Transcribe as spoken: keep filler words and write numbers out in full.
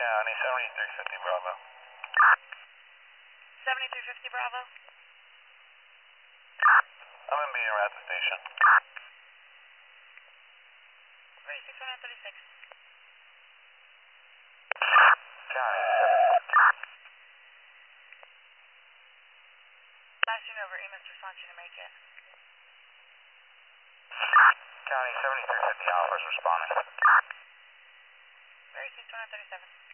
County, seventy-three fifty Bravo. seventy-three fifty Bravo. I'm in being at the station. thirty-six one thirty-six. County, Flashing over, E M S response unit, make it. County, seventy-three fifty Alpha's responding. thirty-six one thirty-seven.